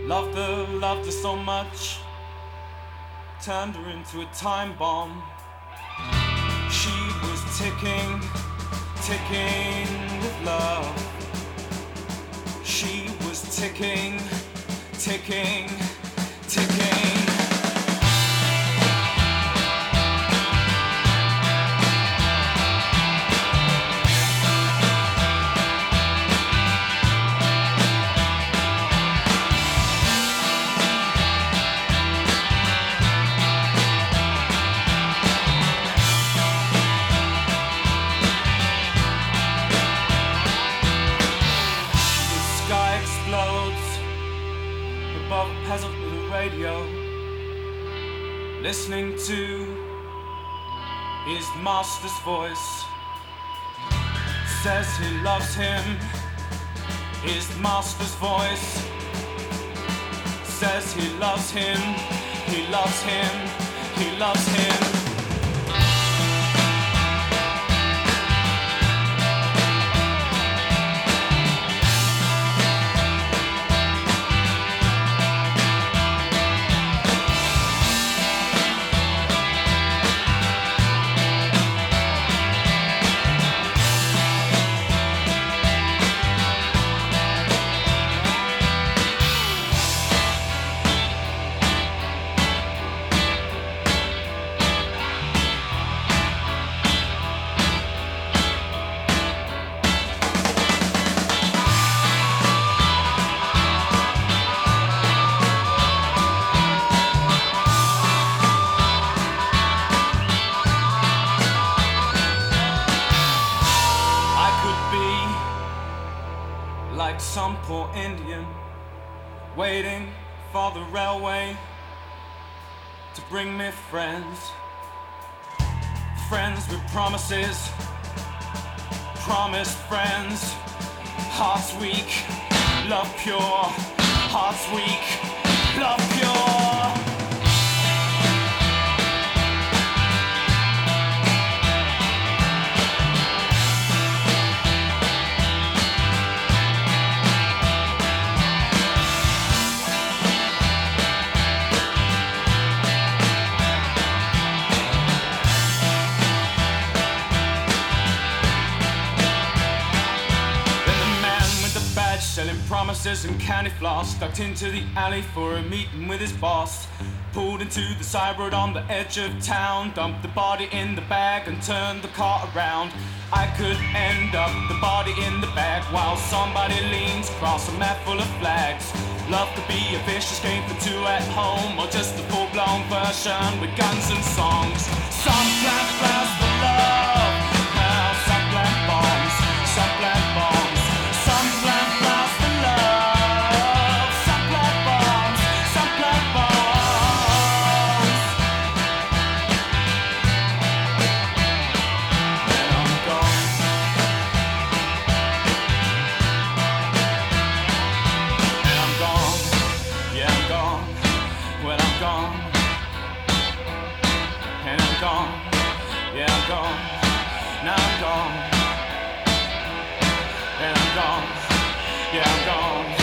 Loved her so much, turned her into a time bomb. She was ticking with love. She was ticking. Above a peasant with a radio, listening to his master's voice. Says he loves him, his master's voice. Says he loves him, he loves him, he loves him. Like some poor Indian waiting for the railway to bring me friends with promises, promised friends. Hearts weak, love pure. Hearts weak, love pure. Selling promises and candy floss, ducked into the alley for a meeting with his boss. Pulled into the side road on the edge of town, dumped the body in the bag and turned the car around. I could end up the body in the bag while somebody leans across a map full of flags. Love to be a vicious game for two at home, or just a full-blown version with guns and songs. Some plant flowers for love, now some plant bombs, some plant bombs. Some plant flowers for love, some plant bombs, some plant bombs. And I'm gone. And I'm gone. Yeah, I'm gone. Well, I'm gone. And I'm gone. Yeah, I'm gone. Now I'm gone. And I'm gone, yeah, I'm gone.